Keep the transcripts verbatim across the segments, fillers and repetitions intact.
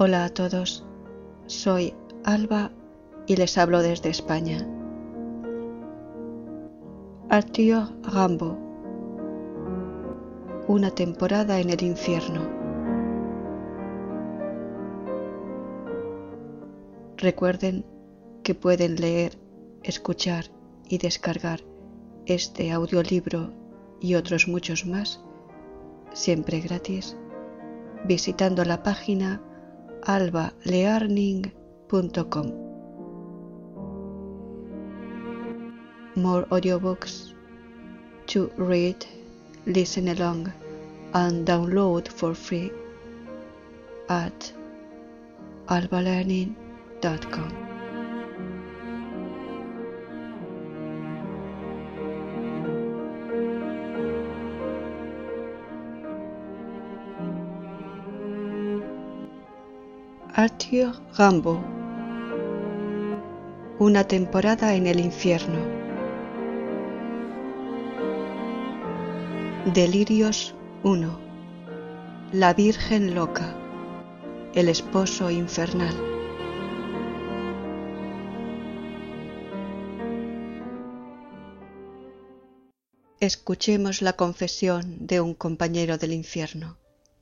Hola a todos, soy Alba y les hablo desde España. Arthur Rimbaud, una temporada en el infierno. Recuerden que pueden leer, escuchar y descargar este audiolibro y otros muchos más, siempre gratis, visitando la página alba learning punto com. More audiobooks to read, listen along, and download for free at alba learning dot com. Arthur Rimbaud, una temporada en el infierno. Delirios uno. La Virgen loca. El esposo infernal. Escuchemos la confesión de un compañero del infierno.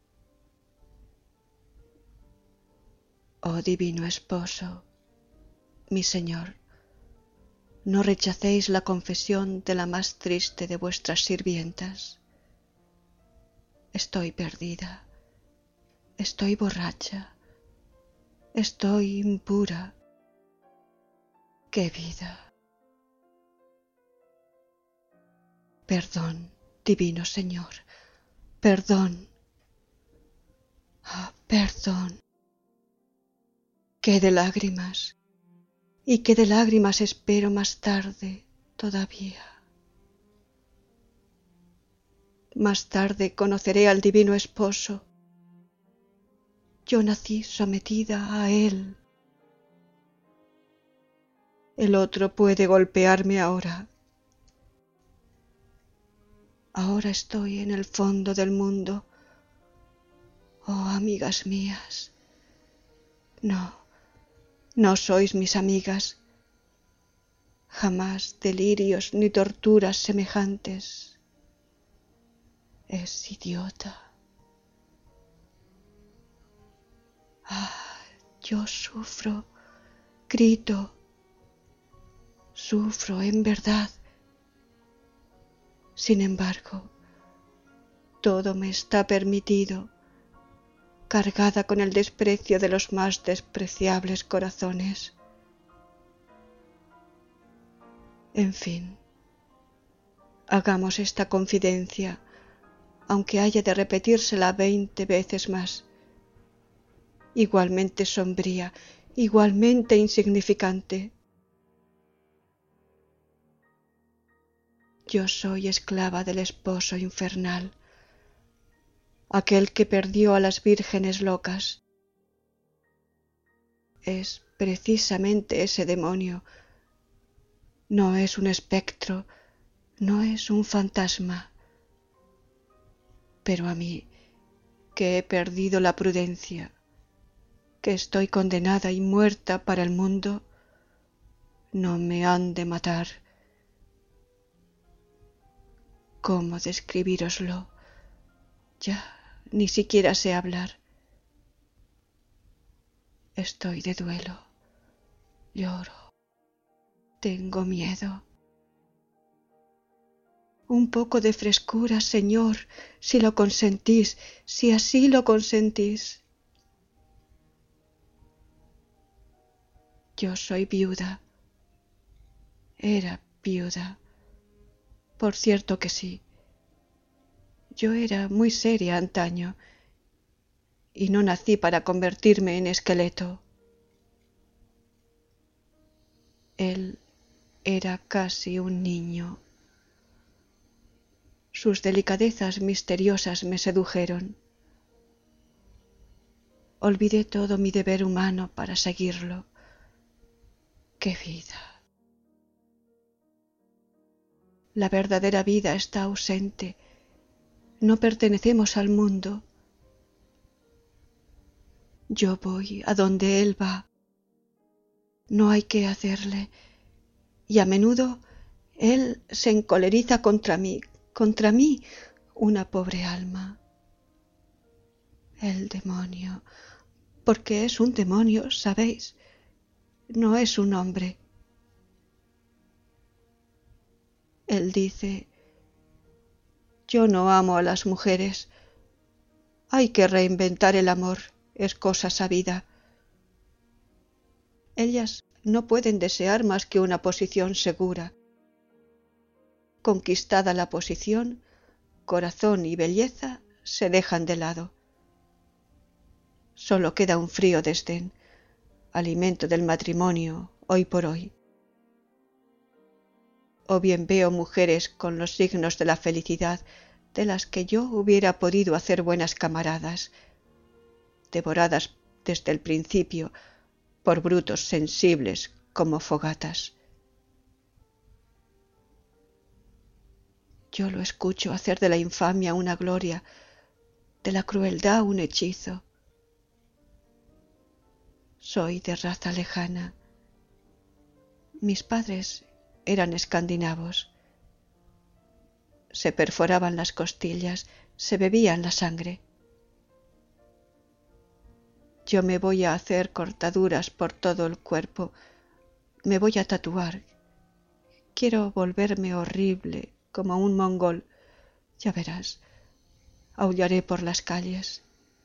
Oh divino esposo, mi Señor, no rechacéis la confesión de la más triste de vuestras sirvientas. Estoy perdida, estoy borracha, estoy impura. ¡Qué vida! Perdón, divino Señor, perdón, ah, perdón. ¡Qué de lágrimas! Y qué de lágrimas espero más tarde todavía. Más tarde conoceré al divino esposo. Yo nací sometida a él. El otro puede golpearme ahora. Ahora estoy en el fondo del mundo. Oh, amigas mías. No, no sois mis amigas. Jamás delirios ni torturas semejantes. Es idiota. Ah, yo sufro, grito, sufro en verdad. Sin embargo, todo me está permitido, cargada con el desprecio de los más despreciables corazones. En fin, hagamos esta confidencia, aunque haya de repetírsela veinte veces más. Igualmente sombría, igualmente insignificante. Yo soy esclava del esposo infernal, aquel que perdió a las vírgenes locas. Es precisamente ese demonio. No es un espectro, no es un fantasma. Pero a mí, que he perdido la prudencia, que estoy condenada y muerta para el mundo, no me han de matar. ¿Cómo describíroslo? Ya ni siquiera sé hablar. Estoy de duelo, lloro, tengo miedo. Un poco de frescura, Señor, si lo consentís, si así lo consentís. Yo soy viuda. Era viuda. Por cierto que sí. Yo era muy seria antaño, y no nací para convertirme en esqueleto. Él era casi un niño. Sus delicadezas misteriosas me sedujeron. Olvidé todo mi deber humano para seguirlo. ¡Qué vida! La verdadera vida está ausente. No pertenecemos al mundo. Yo voy a donde él va. No hay qué hacerle, y a menudo él se encoleriza contra mí, contra mí, una pobre alma. El demonio, porque es un demonio, ¿sabéis? No es un hombre. Él dice: yo no amo a las mujeres. Hay que reinventar el amor, es cosa sabida. Ellas no pueden desear más que una posición segura. Conquistada la posición, corazón y belleza se dejan de lado. Solo queda un frío desdén, alimento del matrimonio hoy por hoy. O bien veo mujeres con los signos de la felicidad, de las que yo hubiera podido hacer buenas camaradas, devoradas desde el principio por brutos sensibles como fogatas. Yo lo escucho hacer de la infamia una gloria, de la crueldad un hechizo. Soy de raza lejana. Mis padres eran escandinavos. Se perforaban las costillas, se bebían la sangre. Yo me voy a hacer cortaduras por todo el cuerpo, me voy a tatuar. Quiero volverme horrible como un mongol. Ya verás, aullaré por las calles.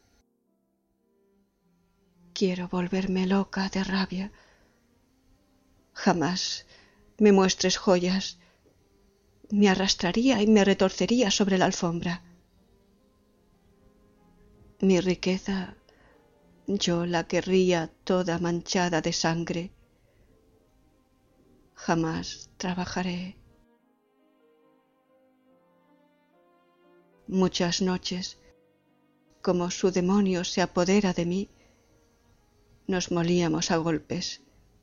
Quiero volverme loca de rabia. Jamás me muestres joyas. Me arrastraría y me retorcería sobre la alfombra. Mi riqueza yo la querría toda manchada de sangre. Jamás trabajaré. Muchas noches, como su demonio se apodera de mí, nos molíamos a golpes.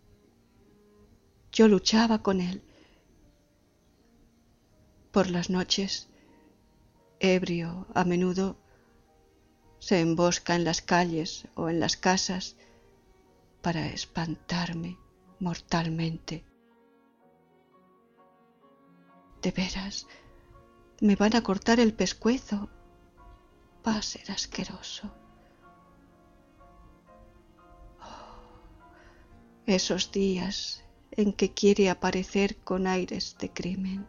Yo luchaba con él. Por las noches, ebrio a menudo, se embosca en las calles o en las casas para espantarme mortalmente. De veras, me van a cortar el pescuezo. Va a ser asqueroso. Oh, esos días en que quiere aparecer con aires de crimen.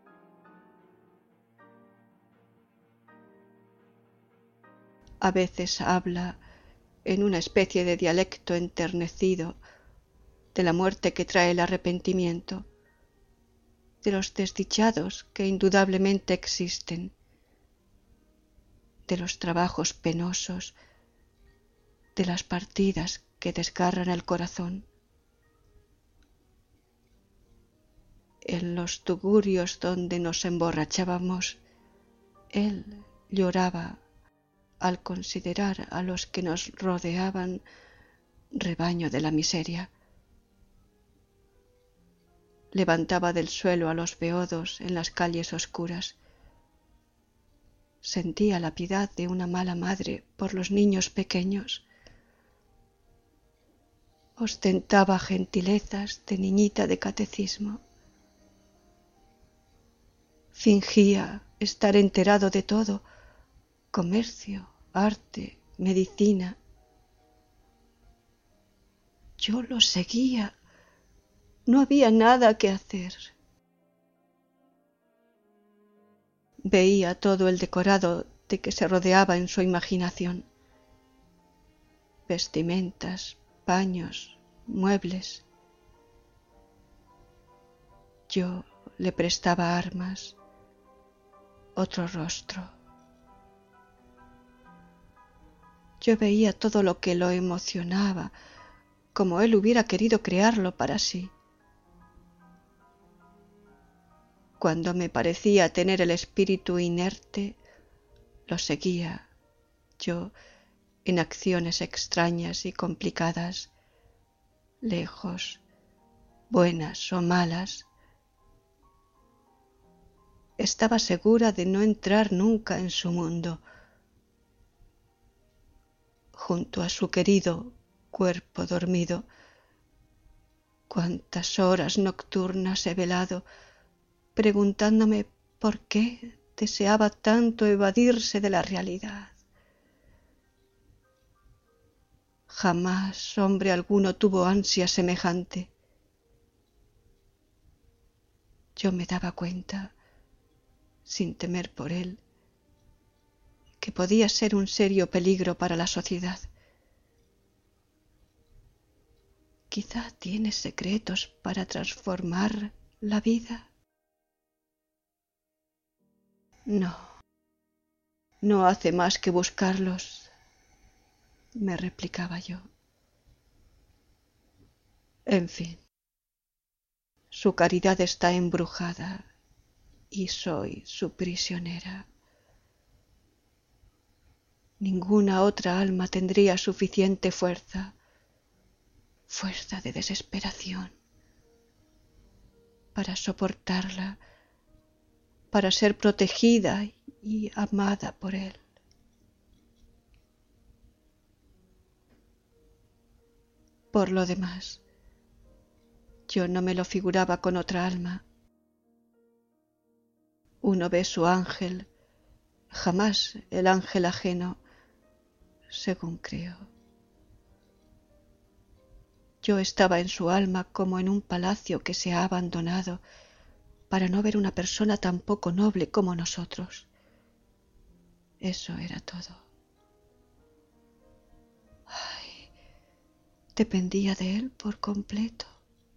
A veces habla en una especie de dialecto enternecido de la muerte que trae el arrepentimiento, de los desdichados que indudablemente existen, de los trabajos penosos, de las partidas que desgarran el corazón. En los tugurios donde nos emborrachábamos, él lloraba al considerar a los que nos rodeaban rebaño de la miseria. Levantaba del suelo a los beodos en las calles oscuras. Sentía la piedad de una mala madre por los niños pequeños. Ostentaba gentilezas de niñita de catecismo. Fingía estar enterado de todo: comercio, arte, medicina. Yo lo seguía. No había nada que hacer. Veía todo el decorado de que se rodeaba en su imaginación. Vestimentas, paños, muebles. Yo le prestaba armas, otro rostro. Yo veía todo lo que lo emocionaba, como él hubiera querido crearlo para sí. Cuando me parecía tener el espíritu inerte, lo seguía yo en acciones extrañas y complicadas, lejos, buenas o malas. Estaba segura de no entrar nunca en su mundo. junto a su querido cuerpo dormido. Cuántas horas nocturnas he velado, preguntándome por qué deseaba tanto evadirse de la realidad. Jamás hombre alguno tuvo ansia semejante. Yo me daba cuenta, sin temer por él, que podía ser un serio peligro para la sociedad. Quizá tiene secretos para transformar la vida. No, no hace más que buscarlos, me replicaba yo. En fin, su caridad está embrujada y soy su prisionera. Ninguna otra alma tendría suficiente fuerza, fuerza de desesperación, para soportarla, para ser protegida y amada por él. Por lo demás, yo no me lo figuraba con otra alma. Uno ve su ángel, jamás el ángel ajeno, según creo. Yo estaba en su alma como en un palacio que se ha abandonado para no ver una persona tan poco noble como nosotros. Eso era todo. Ay, dependía de él por completo.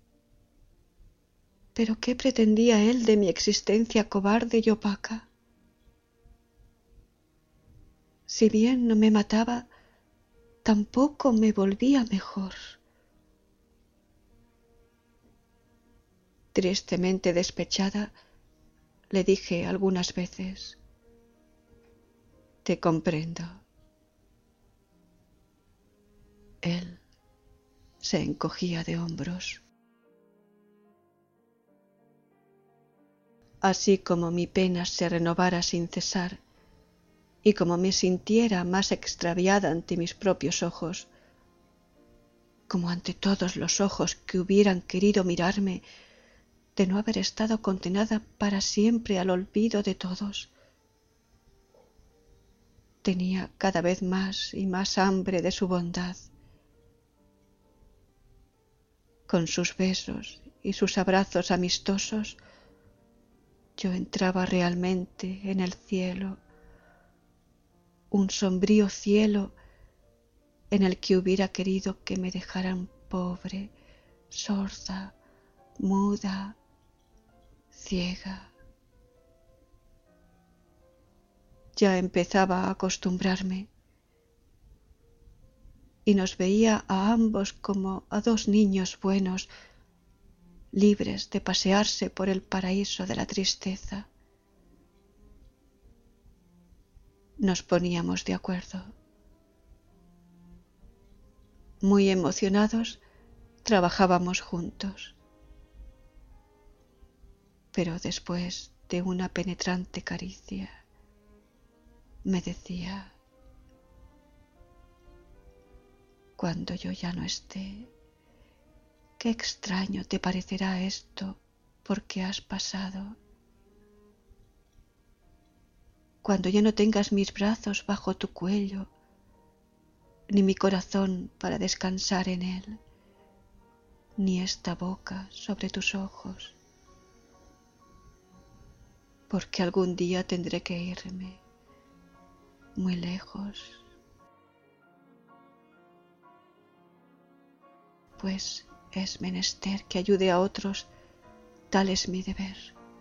¿Pero qué pretendía él de mi existencia cobarde y opaca? Si bien no me mataba, tampoco me volvía mejor. Tristemente despechada, le dije algunas veces: te comprendo. Él se encogía de hombros. Así como mi pena se renovara sin cesar, y como me sintiera más extraviada ante mis propios ojos, como ante todos los ojos que hubieran querido mirarme, de no haber estado condenada para siempre al olvido de todos, tenía cada vez más y más hambre de su bondad. Con sus besos y sus abrazos amistosos, yo entraba realmente en el cielo, un sombrío cielo en el que hubiera querido que me dejaran pobre, sorda, muda, ciega. Ya empezaba a acostumbrarme y nos veía a ambos como a dos niños buenos, libres de pasearse por el paraíso de la tristeza. Nos poníamos de acuerdo. Muy emocionados, trabajábamos juntos. Pero después de una penetrante caricia, me decía: cuando yo ya no esté, qué extraño te parecerá esto porque has pasado. Cuando ya no tengas mis brazos bajo tu cuello, ni mi corazón para descansar en él, ni esta boca sobre tus ojos, porque algún día tendré que irme muy lejos, pues es menester que ayude a otros, tal es mi deber,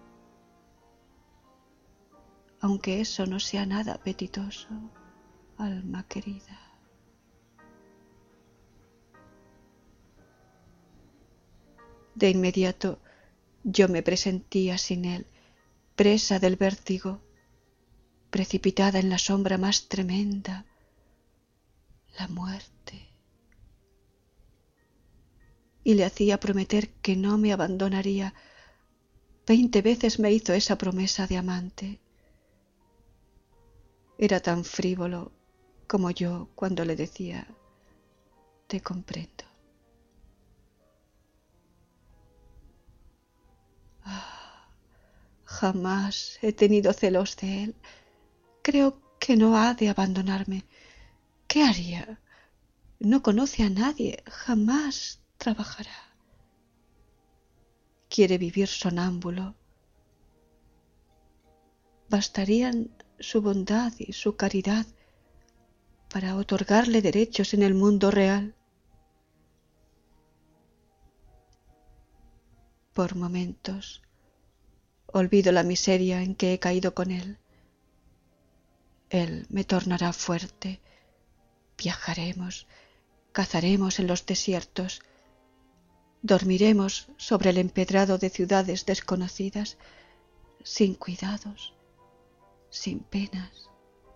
aunque eso no sea nada apetitoso, alma querida. De inmediato yo me presentía sin él, presa del vértigo, precipitada en la sombra más tremenda, la muerte. Y le hacía prometer que no me abandonaría. Veinte veces me hizo esa promesa de amante. Era tan frívolo como yo cuando le decía: te comprendo. Ah, jamás he tenido celos de él. Creo que no ha de abandonarme. ¿Qué haría? No conoce a nadie, jamás trabajará. Quiere vivir sonámbulo. Bastarían su bondad y su caridad para otorgarle derechos en el mundo real. Por momentos olvido la miseria en que he caído con él. Él me tornará fuerte. Viajaremos, cazaremos en los desiertos, dormiremos sobre el empedrado de ciudades desconocidas, sin cuidados, sin penas.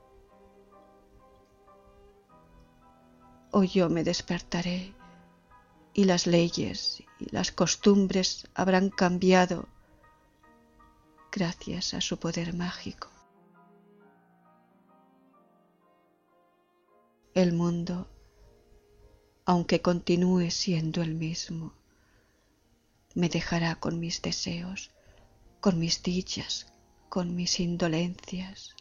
O yo me despertaré y las leyes y las costumbres habrán cambiado gracias a su poder mágico. El mundo, aunque continúe siendo el mismo, me dejará con mis deseos, con mis dichas, con mis indolencias.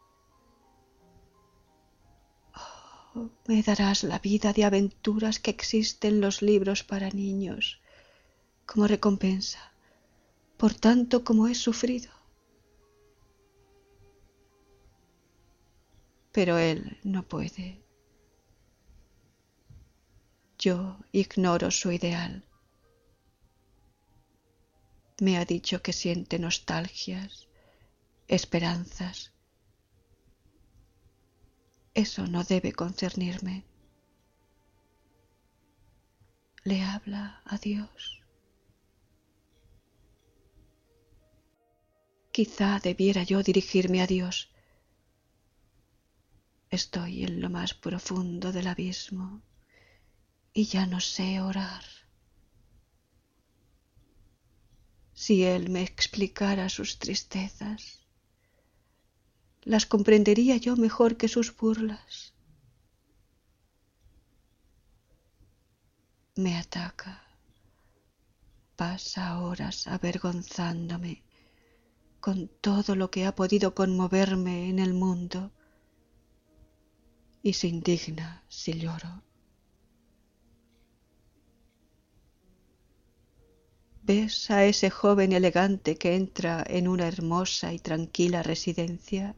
Oh, me darás la vida de aventuras que existe en los libros para niños, como recompensa por tanto como he sufrido. Pero él no puede. Yo ignoro su ideal. Me ha dicho que siente nostalgias, esperanzas. Eso no debe concernirme. Le habla a Dios. Quizá debiera yo dirigirme a Dios. Estoy en lo más profundo del abismo y ya no sé orar. Si Él me explicara sus tristezas, las comprendería yo mejor que sus burlas. Me ataca, pasa horas avergonzándome con todo lo que ha podido conmoverme en el mundo y se indigna si lloro. ¿Ves a ese joven elegante que entra en una hermosa y tranquila residencia?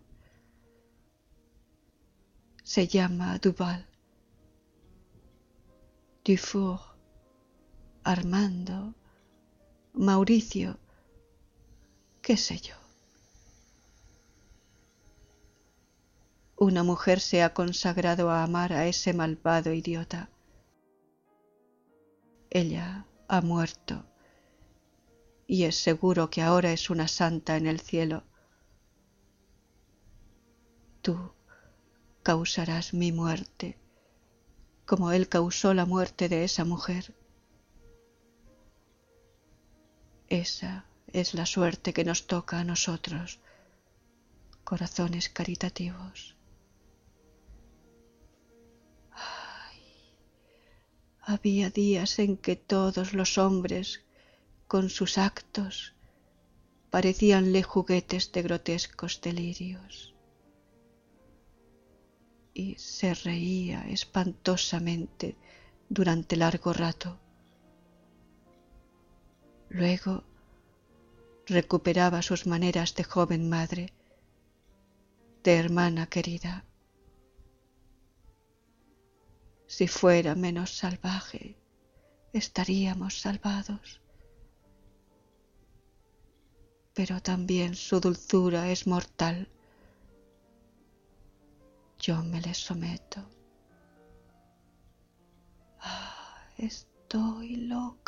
Se llama Duval. Dufour, Armando, Mauricio, qué sé yo. Una mujer se ha consagrado a amar a ese malvado idiota. Ella ha muerto y es seguro que ahora es una santa en el cielo. Tú causarás mi muerte, como él causó la muerte de esa mujer. Esa es la suerte que nos toca a nosotros, corazones caritativos. Ay, había días en que todos los hombres, con sus actos, parecíanle juguetes de grotescos delirios. Y se reía espantosamente durante largo rato. Luego recuperaba sus maneras de joven madre, de hermana querida. Si fuera menos salvaje, estaríamos salvados. Pero también su dulzura es mortal. Yo me le someto. Ah, estoy loca.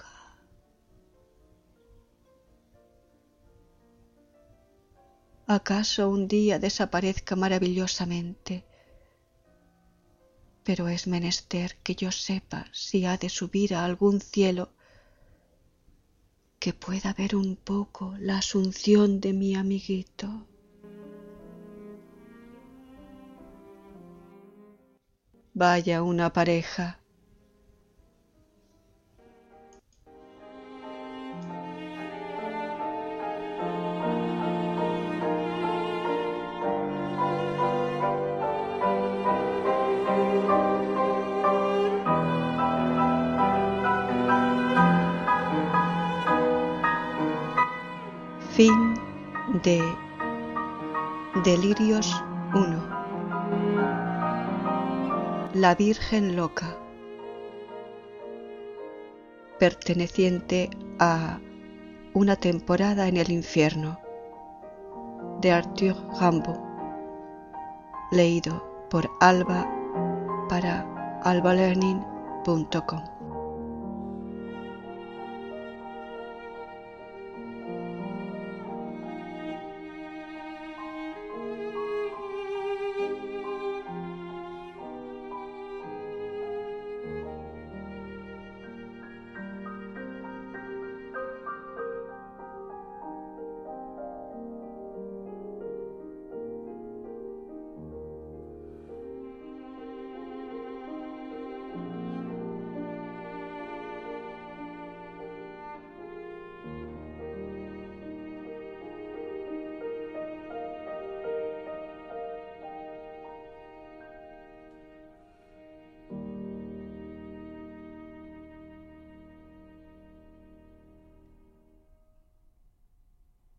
¿Acaso un día desaparezca maravillosamente? Pero es menester que yo sepa si ha de subir a algún cielo, que pueda ver un poco la asunción de mi amiguito. Vaya una pareja. Fin de Delirios uno. La Virgen Loca, perteneciente a Una temporada en el infierno, de Arthur Rimbaud, leído por Alba para albalearning punto com.